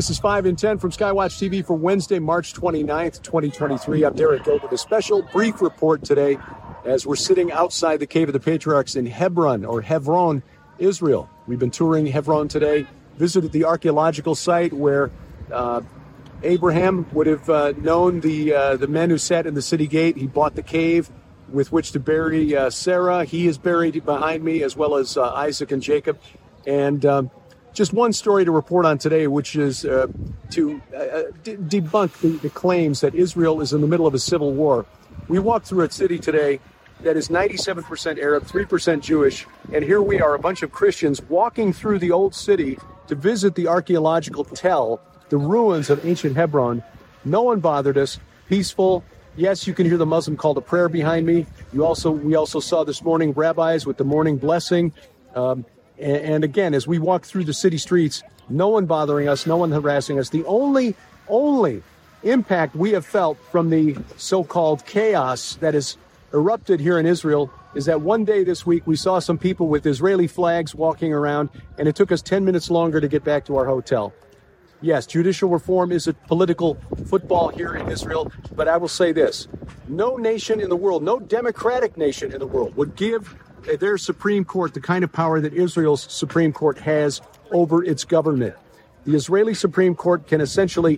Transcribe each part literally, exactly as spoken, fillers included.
This is five in ten from Skywatch T V for Wednesday, March twenty-ninth, twenty twenty-three. I'm Derek Gilbert. A special brief report today as we're sitting outside the Cave of the Patriarchs in Hebron, or Hebron, Israel. We've been touring Hebron today, visited the archaeological site where uh, Abraham would have uh, known the uh, the men who sat in the city gate. He bought the cave with which to bury uh, Sarah. He is buried behind me, as well as uh, Isaac and Jacob. And um, just one story to report on today, which is uh, to uh, de- debunk the, the claims that Israel is in the middle of a civil war. We walked through a city today that is ninety-seven percent Arab, three percent Jewish, and here we are, a bunch of Christians walking through the old city to visit the archaeological tell, the ruins of ancient Hebron. No one bothered us, peaceful. Yes, you can hear the Muslim call to prayer behind me. You also, we also saw this morning rabbis with the morning blessing. Um, and, and again, as we walk through the city streets, no one bothering us, no one harassing us. The only, only impact we have felt from the so-called chaos that has erupted here in Israel is that one day this week we saw some people with Israeli flags walking around, and it took us ten minutes longer to get back to our hotel. Yes, judicial reform is a political football here in Israel, but I will say this. No nation in the world, no democratic nation in the world would give their Supreme Court the kind of power that Israel's Supreme Court has over its government. The Israeli Supreme Court can essentially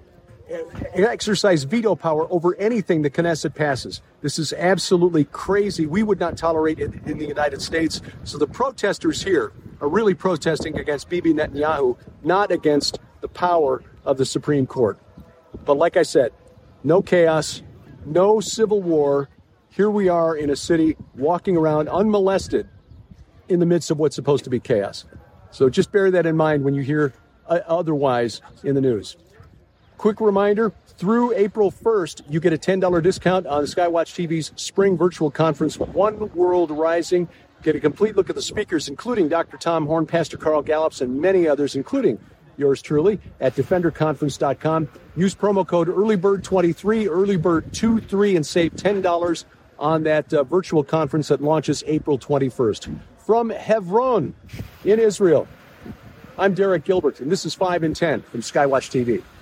exercise veto power over anything the Knesset passes. This is absolutely crazy. We would not tolerate it in the United States. So the protesters here are really protesting against Bibi Netanyahu, not against the power of the Supreme Court. But like I said, no chaos, no civil war. Here we are in a city walking around unmolested in the midst of what's supposed to be chaos. So just bear that in mind when you hear uh, otherwise in the news. Quick reminder, through April first, you get a ten dollars discount on Skywatch T V's spring virtual conference, One World Rising. Get a complete look at the speakers, including Doctor Tom Horn, Pastor Carl Gallups, and many others, including yours truly, at defender conference dot com. Use promo code early bird twenty-three, early bird twenty-three, and save ten dollars on that uh, virtual conference that launches April twenty-first. From Hebron in Israel, I'm Derek Gilbert, and this is five in ten from Skywatch T V.